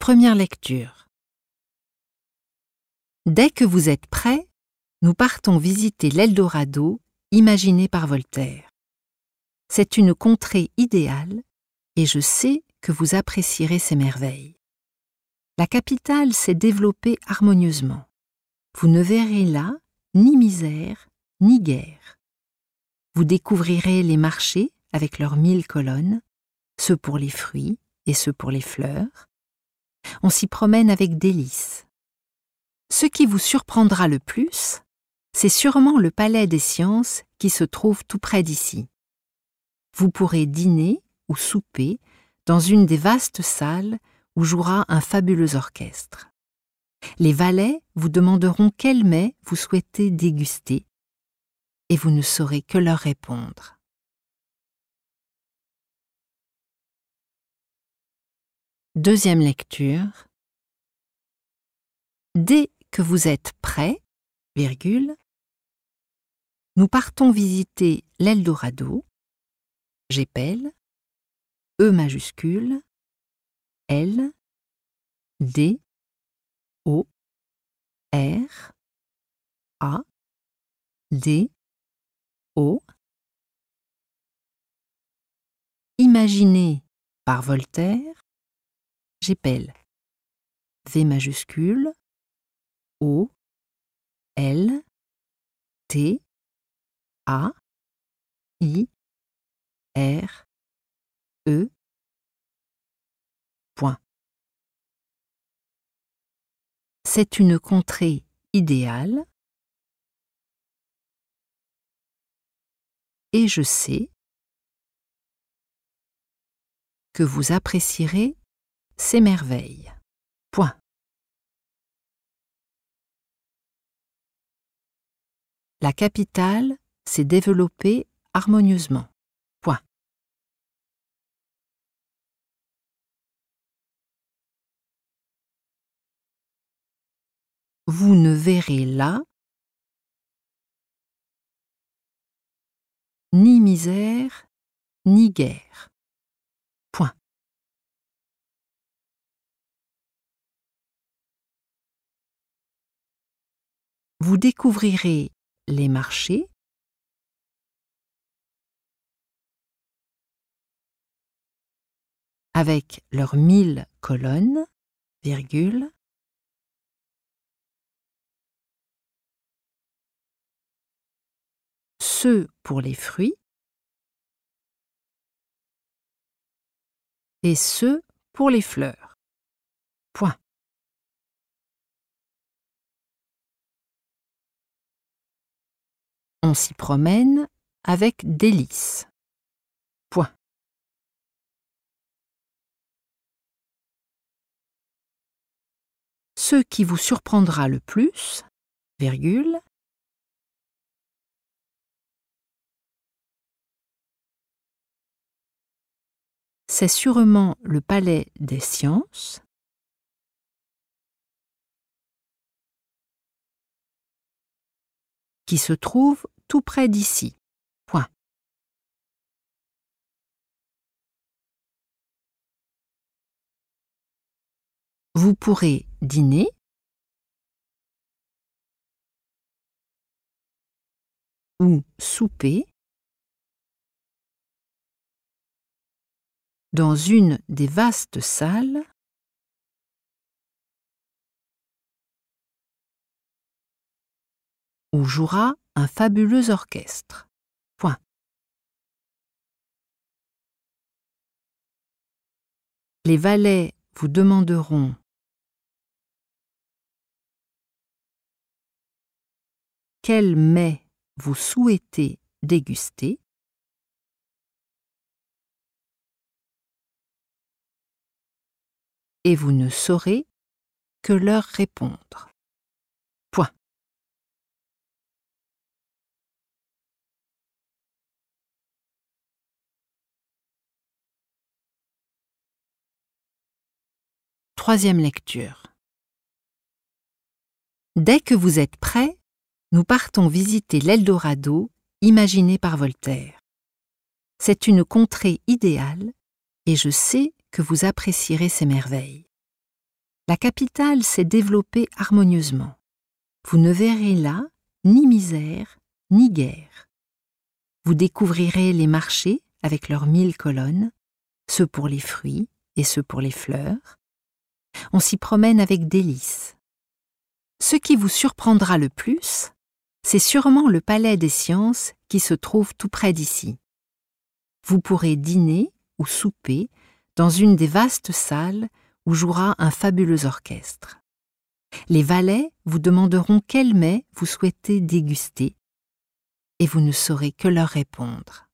Première lecture. Dès que vous êtes prêts, nous partons visiter l'Eldorado imaginé par Voltaire. C'est une contrée idéale et je sais que vous apprécierez ces merveilles. La capitale s'est développée harmonieusement. Vous ne verrez là ni misère ni guerre. Vous découvrirez les marchés avec leurs 1000 colonnes, ceux pour les fruits et ceux pour les fleurs. On s'y promène avec délice. Ce qui vous surprendra le plus, c'est sûrement le Palais des Sciences qui se trouve tout près d'ici. Vous pourrez dîner ou souper dans une des vastes salles où jouera un fabuleux orchestre. Les valets vous demanderont quel mets vous souhaitez déguster et vous ne saurez que leur répondre. Deuxième lecture. Dès que vous êtes prêts, nous partons visiter l'Eldorado, j'épelle, E majuscule, L, D, O, R, A, D, O. Imaginé par Voltaire, j'épelle, V majuscule, O, L, T, A, I, R, E, point. C'est une contrée idéale et je sais que vous apprécierez ces merveilles. Point. La capitale s'est développée harmonieusement. Point. Vous ne verrez là ni misère ni guerre. Point. Vous découvrirez les marchés, avec leurs 1000 colonnes, ceux pour les fruits et ceux pour les fleurs. Point. On s'y promène avec délice. Point. Ce qui vous surprendra le plus, c'est sûrement le Palais des Sciences, qui se trouve tout près d'ici. Point. Vous pourrez dîner ou souper dans une des vastes salles où jouera un fabuleux orchestre. Point. Les valets vous demanderont quel mets vous souhaitez déguster et vous ne saurez que leur répondre. Point. Troisième lecture. Dès que vous êtes prêts, nous partons visiter l'Eldorado imaginé par Voltaire. C'est une contrée idéale et je sais que vous apprécierez ces merveilles. La capitale s'est développée harmonieusement. Vous ne verrez là ni misère, ni guerre. Vous découvrirez les marchés avec leurs 1000 colonnes, ceux pour les fruits et ceux pour les fleurs. On s'y promène avec délice. Ce qui vous surprendra le plus, c'est sûrement le Palais des Sciences qui se trouve tout près d'ici. Vous pourrez dîner ou souper dans une des vastes salles où jouera un fabuleux orchestre. Les valets vous demanderont quel mets vous souhaitez déguster et vous ne saurez que leur répondre.